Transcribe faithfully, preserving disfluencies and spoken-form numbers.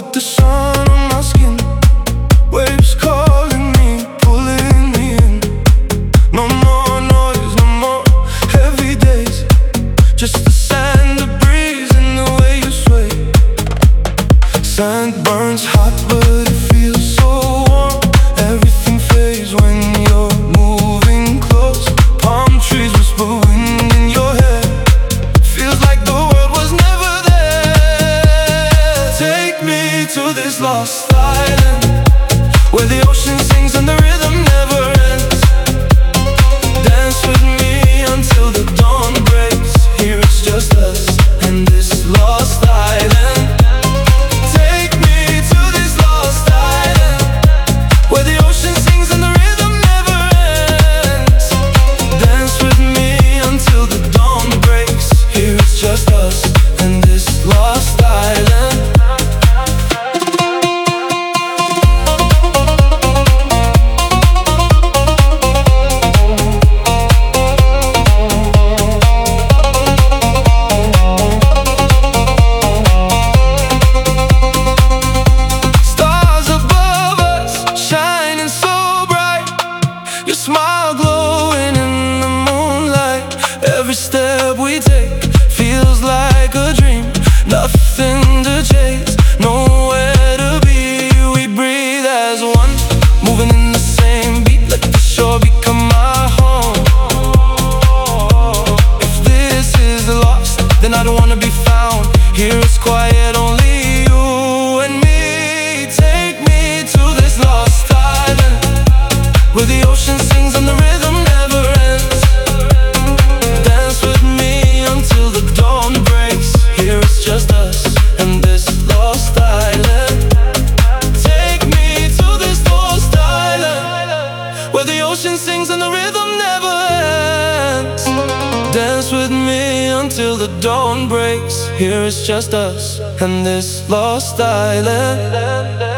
with the sun on my skin. Waves calling me, pulling me in. No more noise, no more heavy days. Just the sand, the breeze, and the way you sway. Sand burns hot, but it feels so warm. Everything fades when you're moving close. Palm trees whisper wind in your hair. Feels like the world was never there. Take me to this lost island, where the ocean sings and the rhythm never ends. Dance with me until the dawn breaks. Here it's just us and this lost island. Take me to this lost island, where the ocean sings and the rhythm never ends. Dance with me until the dawn breaks. Here it's just us and this lost island. Your smile glowing in the moonlight. Every step we take feels like a dream. Nothing to chase, nowhere to be. We breathe as one, moving in the same beat. Let the shore become our home. If this is lost, then I don't wanna be found. Here it's quiet, only you and me. Take me to this lost island, where the ocean sings and the rhythm never ends. Dance with me until the dawn breaks. Here it's just us and this lost island. Take me to this lost island, where the ocean sings and the rhythm never ends. Dance with me until the dawn breaks. Here it's just us and this lost island.